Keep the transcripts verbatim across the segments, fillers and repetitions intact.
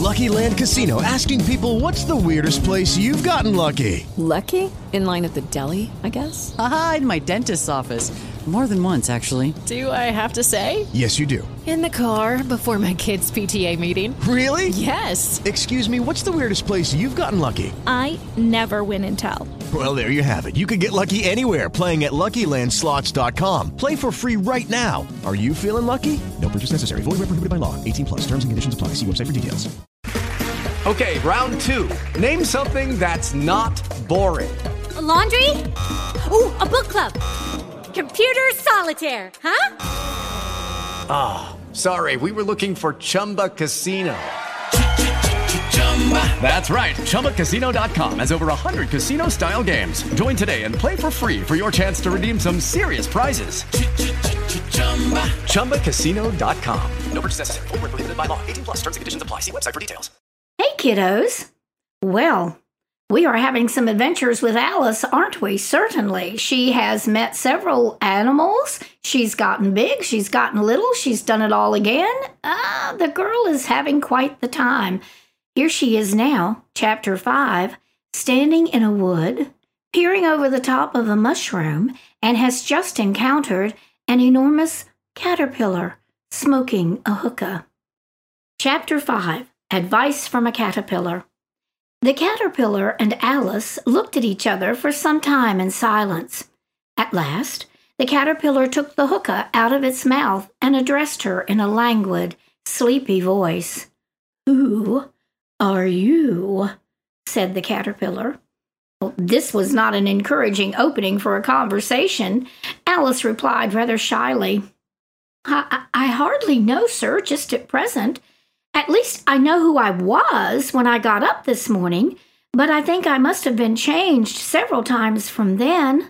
Lucky Land Casino, asking people, what's the weirdest place you've gotten lucky? Lucky? In line at the deli, I guess? Aha, in my dentist's office. More than once, actually. Do I have to say? Yes, you do. In the car before my kids' P T A meeting. Really? Yes. Excuse me, what's the weirdest place you've gotten lucky? I never win and tell. Well, there you have it. You can get lucky anywhere, playing at Lucky Land Slots dot com. Play for free right now. Are you feeling lucky? No purchase necessary. Void where prohibited by law. eighteen plus. Terms and conditions apply. See website for details. Okay, round two. Name something that's not boring. A laundry? Ooh, a book club. Computer solitaire, huh? Ah, oh, sorry. We were looking for Chumba Casino. That's right. Chumba Casino dot com has over one hundred casino-style games. Join today and play for free for your chance to redeem some serious prizes. Chumba Casino dot com. No purchase necessary. Void where prohibited by law. eighteen plus. Terms and conditions apply. See website for details. Hey, kiddos. Well, we are having some adventures with Alice, aren't we? Certainly. She has met several animals. She's gotten big. She's gotten little. She's done it all again. Ah, the girl is having quite the time. Here she is now, chapter five, standing in a wood, peering over the top of a mushroom, and has just encountered an enormous caterpillar smoking a hookah. Chapter five, Advice from a Caterpillar. The caterpillar and Alice looked at each other for some time in silence. At last, the caterpillar took the hookah out of its mouth and addressed her in a languid, sleepy voice. "Who are you?" said the caterpillar. Well, this was not an encouraging opening for a conversation. Alice replied rather shyly, I, I, I hardly know, sir, just at present. At least I know who I was when I got up this morning, but I think I must have been changed several times from then."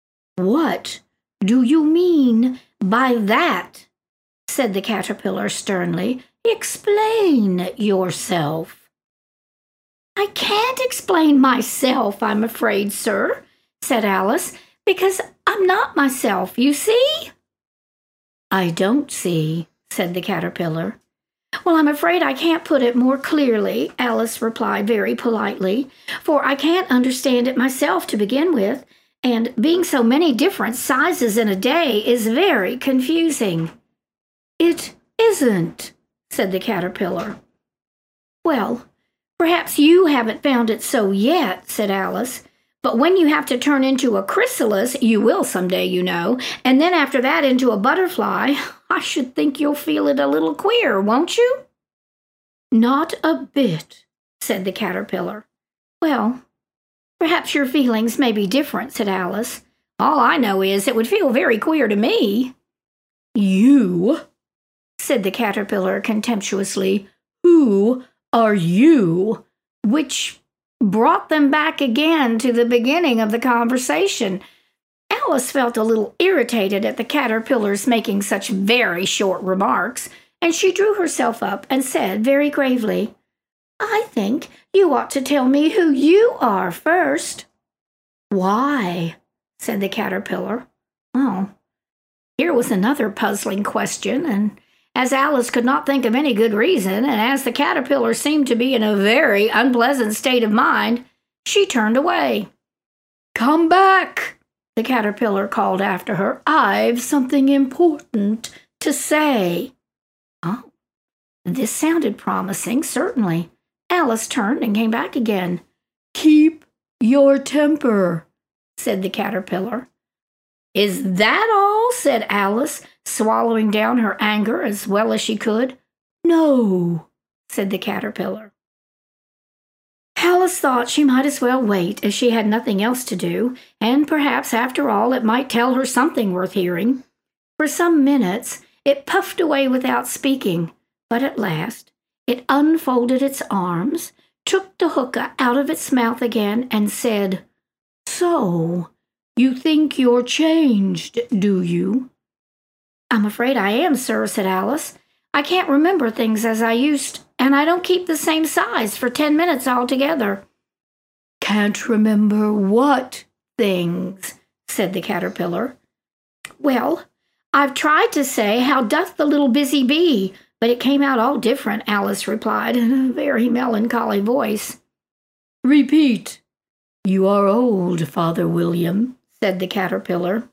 "What do you mean by that?" said the caterpillar sternly. "Explain yourself." "I can't explain myself, I'm afraid, sir," said Alice, "because I'm not myself, you see?" "I don't see," said the caterpillar. "Well, I'm afraid I can't put it more clearly," Alice replied very politely, "for I can't understand it myself to begin with, and being so many different sizes in a day is very confusing." "It isn't," said the caterpillar. "Well, perhaps you haven't found it so yet," said Alice. "But when you have to turn into a chrysalis, you will someday, you know, and then after that into a butterfly, I should think you'll feel it a little queer, won't you?" "Not a bit," said the caterpillar. "Well, perhaps your feelings may be different," said Alice. "All I know is it would feel very queer to me." "You?" said the caterpillar contemptuously. "Who are you?" Which brought them back again to the beginning of the conversation. Alice felt a little irritated at the caterpillar's making such very short remarks, and she drew herself up and said very gravely, "I think you ought to tell me who you are first." "Why?" said the caterpillar. Oh, here was another puzzling question, and as Alice could not think of any good reason, and as the caterpillar seemed to be in a very unpleasant state of mind, she turned away. "Come back," the caterpillar called after her. "I've something important to say." Oh, this sounded promising, certainly. Alice turned and came back again. "Keep your temper," said the caterpillar. "Is that all?" said Alice, swallowing down her anger as well as she could. "No," said the caterpillar. Alice thought she might as well wait, as she had nothing else to do, and perhaps after all it might tell her something worth hearing. For some minutes it puffed away without speaking, but at last it unfolded its arms, took the hookah out of its mouth again, and said, "So, you think you're changed, do you?" "I'm afraid I am, sir," said Alice. "I can't remember things as I used, and I don't keep the same size for ten minutes altogether." "Can't remember what things?" said the caterpillar. "Well, I've tried to say, 'How doth the little busy bee?' but it came out all different, Alice replied in a very melancholy voice. Repeat. You are old, Father William, said the caterpillar.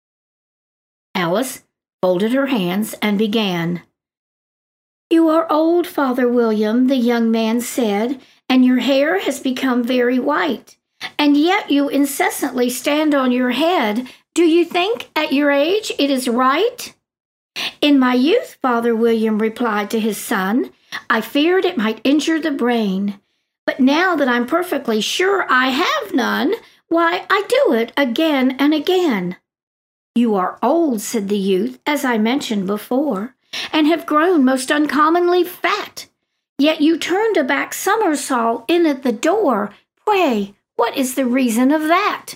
Alice folded her hands and began. You are old, Father William, the young man said, and your hair has become very white, and yet you incessantly stand on your head. Do you think at your age it is right? In my youth, Father William replied to his son, I feared it might injure the brain. But now that I'm perfectly sure I have none, why, I do it again and again. You are old, said the youth, as I mentioned before, and have grown most uncommonly fat. Yet you turned a back somersault in at the door. Pray, what is the reason of that?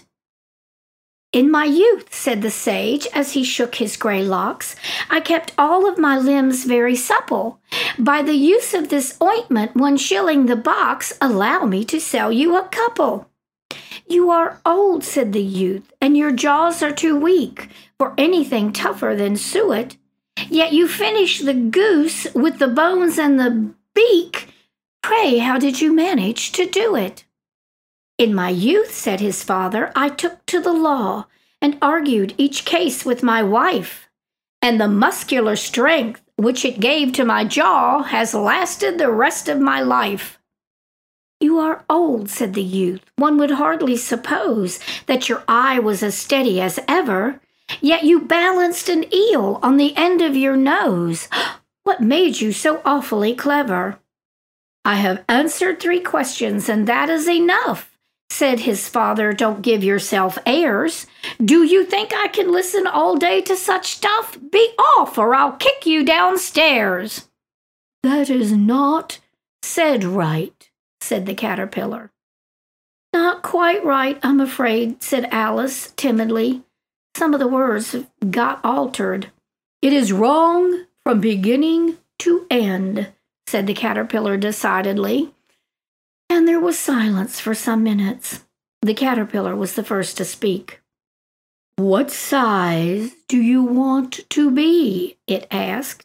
In my youth, said the sage, as he shook his gray locks, I kept all of my limbs very supple. By the use of this ointment, one shilling the box, allow me to sell you a couple. You are old, said the youth, and your jaws are too weak for anything tougher than suet. Yet you finish the goose with the bones and the beak. Pray, how did you manage to do it? In my youth, said his father, I took to the law and argued each case with my wife, and the muscular strength which it gave to my jaw has lasted the rest of my life. You are old, said the youth. One would hardly suppose that your eye was as steady as ever, yet you balanced an eel on the end of your nose. What made you so awfully clever? I have answered three questions, and that is enough, said his father. Don't give yourself airs. Do you think I can listen all day to such stuff? Be off, or I'll kick you downstairs. That is not said right, said the caterpillar. Not quite right, I'm afraid, said Alice timidly. Some of the words got altered. It is wrong from beginning to end, said the caterpillar decidedly. And there was silence for some minutes. The caterpillar was the first to speak. What size do you want to be? It asked.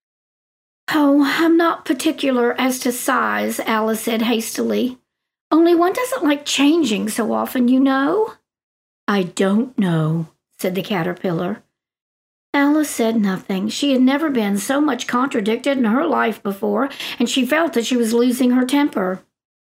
Oh, I'm not particular as to size, Alice said hastily. Only one doesn't like changing so often, you know. I don't know, said the caterpillar. Alice said nothing. She had never been so much contradicted in her life before, and she felt that she was losing her temper.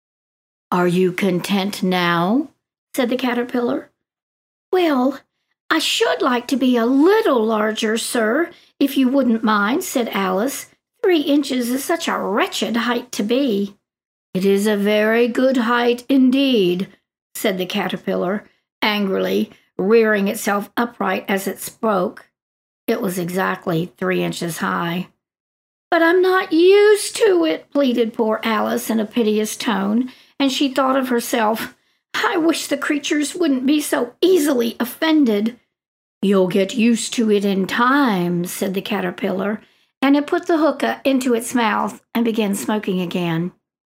Are you content now? Said the caterpillar. Well, I should like to be a little larger, sir, if you wouldn't mind, said Alice. Three inches is such a wretched height to be. It is a very good height indeed, said the caterpillar, angrily, rearing itself upright as it spoke. It was exactly three inches high. But I'm not used to it, pleaded poor Alice in a piteous tone, and she thought of herself, I wish the creatures wouldn't be so easily offended. You'll get used to it in time, said the caterpillar, and it put the hookah into its mouth and began smoking again.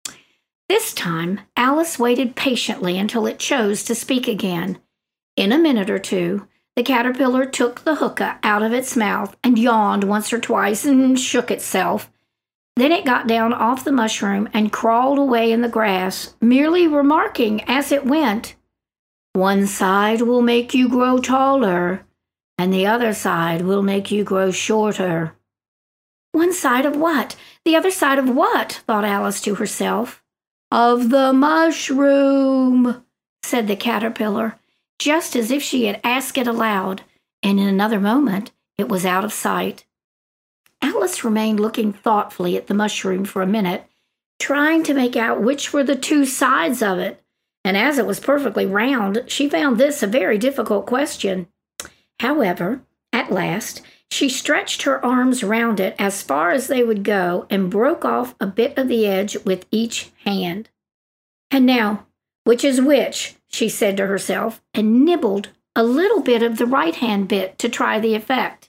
This time, Alice waited patiently until it chose to speak again. In a minute or two, the caterpillar took the hookah out of its mouth and yawned once or twice and shook itself. Then it got down off the mushroom and crawled away in the grass, merely remarking as it went, One side will make you grow taller, and the other side will make you grow shorter. One side of what? The other side of what? Thought Alice to herself. Of the mushroom, said the caterpillar, just as if she had asked it aloud, and in another moment it was out of sight. Alice remained looking thoughtfully at the mushroom for a minute, trying to make out which were the two sides of it, and as it was perfectly round, she found this a very difficult question. However, at last, she stretched her arms round it as far as they would go and broke off a bit of the edge with each hand. And now, which is which? She said to herself, and nibbled a little bit of the right-hand bit to try the effect.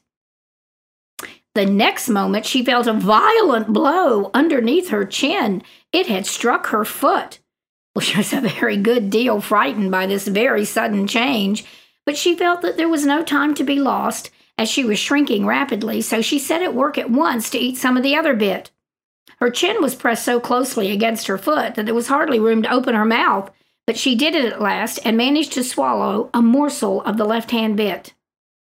The next moment she felt a violent blow underneath her chin. It had struck her foot. Well, she was a very good deal frightened by this very sudden change, but she felt that there was no time to be lost, as she was shrinking rapidly, so she set at work at once to eat some of the other bit. Her chin was pressed so closely against her foot that there was hardly room to open her mouth, but she did it at last and managed to swallow a morsel of the left-hand bit.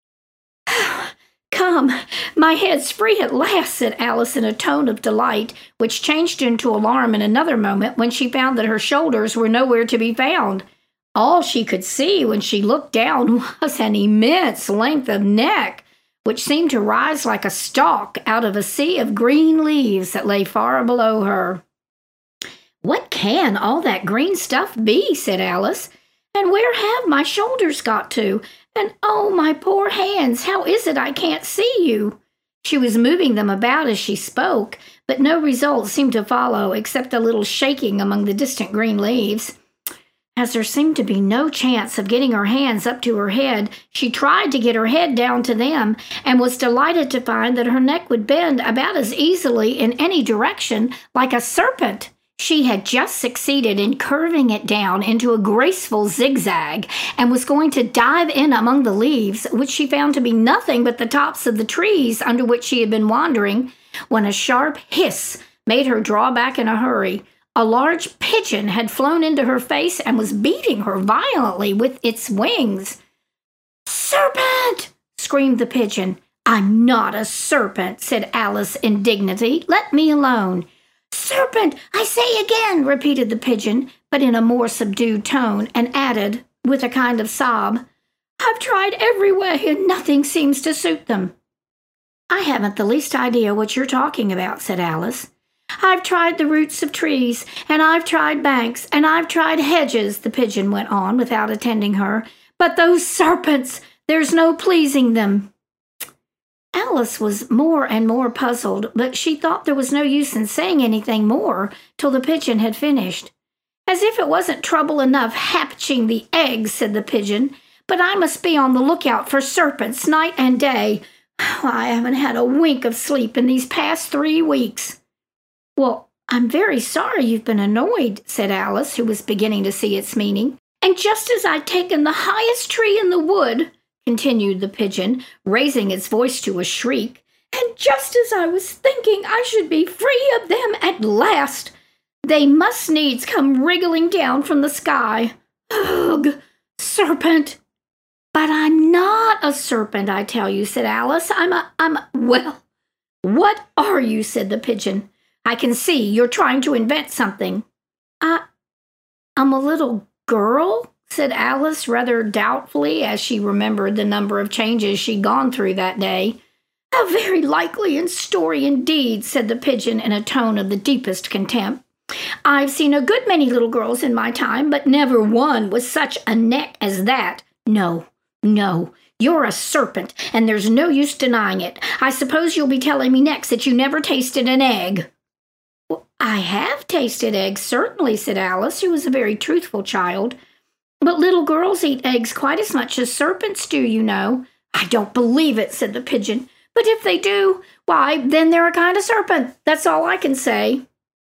"Come, my head's free at last," said Alice in a tone of delight, which changed into alarm in another moment when she found that her shoulders were nowhere to be found. All she could see when she looked down was an immense length of neck, which seemed to rise like a stalk out of a sea of green leaves that lay far below her. "What can all that green stuff be?" said Alice. "And where have my shoulders got to? And oh, my poor hands, how is it I can't see you?" She was moving them about as she spoke, but no result seemed to follow except a little shaking among the distant green leaves. As there seemed to be no chance of getting her hands up to her head, she tried to get her head down to them, and was delighted to find that her neck would bend about as easily in any direction like a serpent. She had just succeeded in curving it down into a graceful zigzag, and was going to dive in among the leaves, which she found to be nothing but the tops of the trees under which she had been wandering, when a sharp hiss made her draw back in a hurry. A large pigeon had flown into her face and was beating her violently with its wings. "Serpent!" screamed the pigeon. "I'm not a serpent," said Alice indignantly. "Let me alone." "Serpent, I say again," repeated the pigeon, but in a more subdued tone, and added, with a kind of sob, "I've tried every way and nothing seems to suit them." "I haven't the least idea what you're talking about," said Alice. "I've tried the roots of trees, and I've tried banks, and I've tried hedges," the pigeon went on without attending her. "But those serpents, there's no pleasing them." Alice was more and more puzzled, but she thought there was no use in saying anything more till the pigeon had finished. "As if it wasn't trouble enough hatching the eggs," said the pigeon, "but I must be on the lookout for serpents night and day. I haven't had a wink of sleep in these past three weeks." "Well, I'm very sorry you've been annoyed," said Alice, who was beginning to see its meaning. "And just as I'd taken the highest tree in the wood," continued the pigeon, raising its voice to a shriek, "and just as I was thinking I should be free of them at last, they must needs come wriggling down from the sky. Ugh, serpent!" "But I'm not a serpent, I tell you," said Alice. I'm a, I'm a, well, what are you?" said the pigeon. "I can see you're trying to invent something." I, I'm a little girl," said Alice rather doubtfully as she remembered the number of changes she'd gone through that day. "A very likely story indeed," said the pigeon in a tone of the deepest contempt. "I've seen a good many little girls in my time, but never one with such a neck as that. No, no, you're a serpent, and there's no use denying it. I suppose you'll be telling me next that you never tasted an egg." "Well, I have tasted eggs, certainly," said Alice, who was a very truthful child. "But little girls eat eggs quite as much as serpents do, you know." "I don't believe it," said the pigeon. "But if they do, why, then they're a kind of serpent. That's all I can say."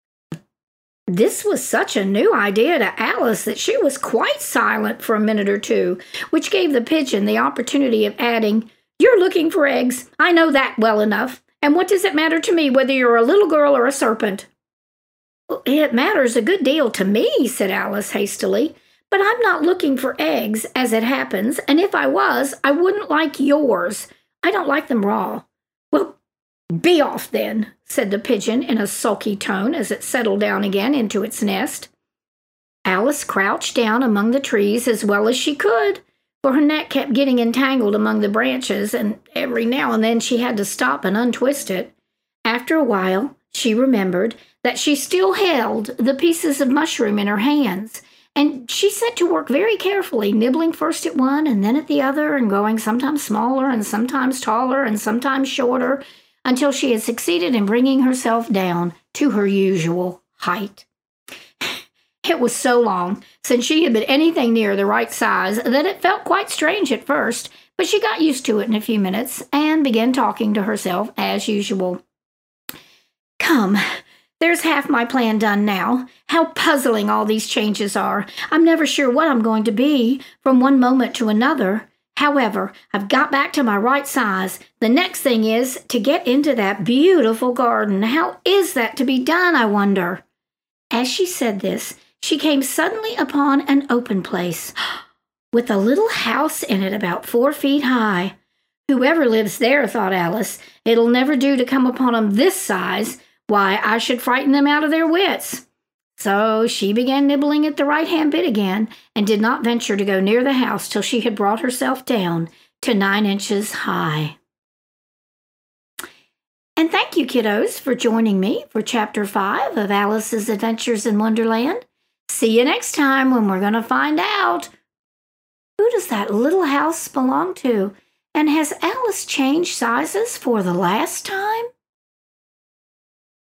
This was such a new idea to Alice that she was quite silent for a minute or two, which gave the pigeon the opportunity of adding, "You're looking for eggs. I know that well enough. And what does it matter to me whether you're a little girl or a serpent?" "Well, it matters a good deal to me," said Alice hastily. "But I'm not looking for eggs, as it happens, and if I was, I wouldn't like yours. I don't like them raw." "Well, be off then," said the pigeon in a sulky tone as it settled down again into its nest. Alice crouched down among the trees as well as she could, for her neck kept getting entangled among the branches, and every now and then she had to stop and untwist it. After a while, she remembered that she still held the pieces of mushroom in her hands, and she set to work very carefully, nibbling first at one and then at the other, and growing sometimes smaller and sometimes taller and sometimes shorter, until she had succeeded in bringing herself down to her usual height. It was so long since she had been anything near the right size that it felt quite strange at first, but she got used to it in a few minutes and began talking to herself as usual. "Come, there's half my plan done now. How puzzling all these changes are. I'm never sure what I'm going to be from one moment to another. However, I've got back to my right size. The next thing is to get into that beautiful garden. How is that to be done, I wonder? As she said this, she came suddenly upon an open place with a little house in it about four feet high. Whoever lives there, thought Alice, it'll never do to come upon 'em this size. Why, I should frighten them out of their wits. So she began nibbling at the right-hand bit again, and did not venture to go near the house till she had brought herself down to nine inches high. And thank you, kiddos, for joining me for Chapter five of Alice's Adventures in Wonderland. See you next time when we're going to find out, who does that little house belong to? And has Alice changed sizes for the last time?